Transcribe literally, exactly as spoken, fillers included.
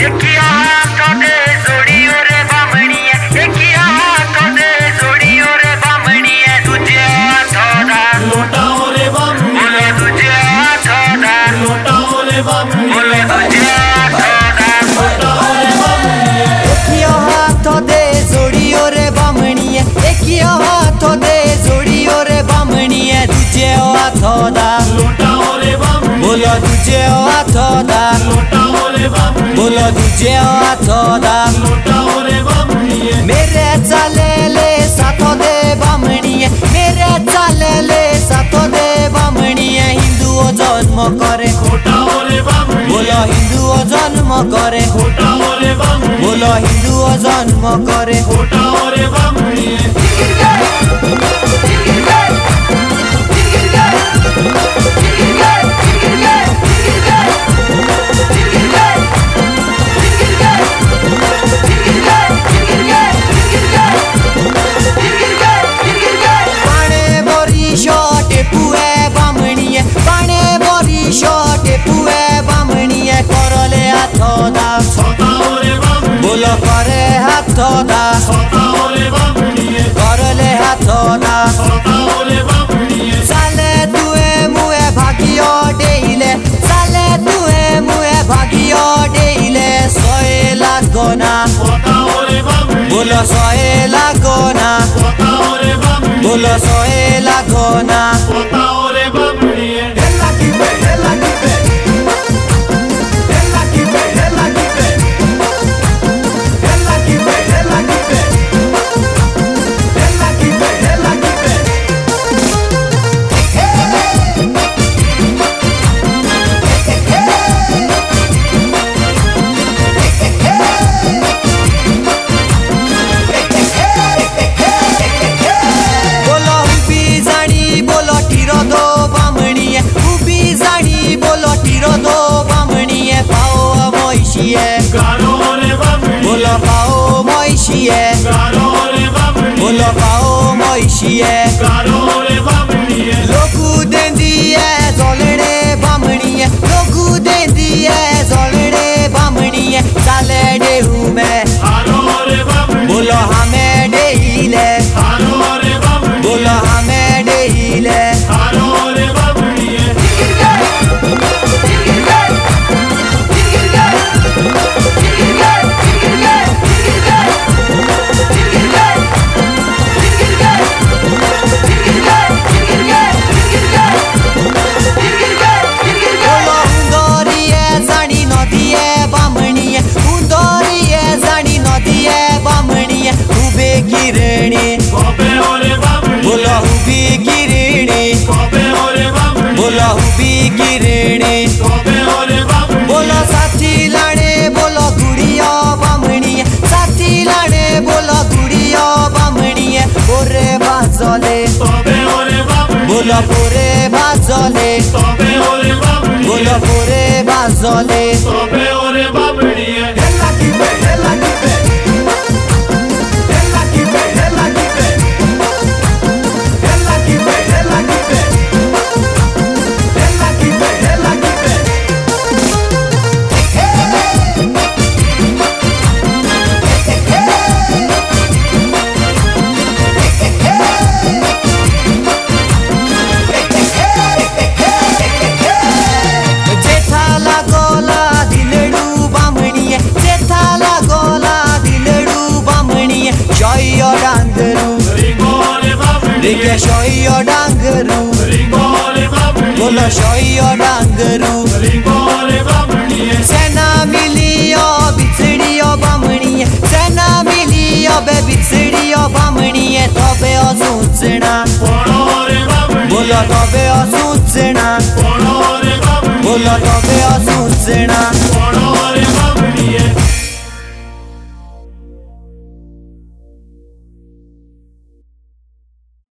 एकिया हाथ दे जोड़ियो रे बामणिए एकिया हाथ दे जोड़ियो रे बामणिए तुझे हाथ दा लोटाओ रे बामणी बोलो तुझे हाथ दा लोटाओ रे बामणी बोलो तुझे हाथ दा लोटाओ रे बामणी एकिया हाथ दे जोड़ियो रे बामणिए एकिया हाथ दे जोड़ियो रे बामणिए तुझे हाथ दा लोटाओ रे बामणी बोलो तुझे हाथ दा लोटाओ रे बामणी बोलो तुझे हाथ दा लोटाओ रे बामणी मेरे चालेले साथ दे बामणिए मेरे चालेले साथ दे बामणिए हिंदुओ जन्म करे खोटाओ रे बामणी बोलो हिंदुओ जन्म करे खोटाओ रे बामणी बोलो हिंदुओ जन्म करे खोटाओ रे बामणी बोलो करे हाथ दा सोताओ रे बामणी करले हाथ दा सोताओ रे बामणी चाले तुए मुए भागियो डेइले चाले तुए मुए भागियो डेइले सोए लागोना सोताओ रे बामणी बोलो सोए लागोना सोताओ रे बामणी बोलो सोए लागोना सोताओ रे बामणी हेला की पे हेला की पे हेला की पे हेला की पे हेला की पे हेला की पे हेला की पे हेला की पे बोलो उबी जाणी बोलो टीरो दो बामणिए उबी जाणी बोलो टीरो दो बामणिए पाओ मोइशिए गारो रे बामणी बोलो पाओ मोइशिए गारो रे बामणी बोलो पाओ मोइशिए गारो रे बामणी लोकू देंदिए जोलणे बामणिए लोकू देंदिए जोलणे बामणिए चाले डेहू में हारो रे बामणी बोलो हमें डेहिले हारो रे बामणी बोलो हमें डेहिले हारो रे बामणी बोलो उंदोरिए जाणी नदिए बामणिए उंदोरिए जाणी नदिए बामणिए उबे किरणी कोबे रे बामणी बोलो उबी किरणी कोबे रे बामणी बोलो उबी किरणी कोबे रे बामणी बोलो साथी लाणे बोलो गुड़िया बामणिए साथी लाणे बोलो गुड़िया बामणिए पोरे बाजले कोबे रे बामणी बोलो पोरे बाजले कोबे रे बामणी बोलो पोरे बाजले कोबे रे बामणी हेला की पे हेला की पे हेला की पे हेला की पे हेला की पे हेला की पे हेला की पे हेला की पे जेठाला गोला दिलडू बामणिए जेठाला गोला दिलडू बामणिए शोयो डांगरू रिंगो रे बामणी रिके शोयो डांगरू रिंगो रे बामणी बोलो शोयो डांगरू रिंगो रे बामणी सेना मिलियो बिछड़ियो बामणिए सेना मिलियो बे बिछड़ियो बामणिए तबे असूचना कोणो रे बामणी बोलो तबे असूचना कोणो रे बामणी बोलो तबे असूचना कोणो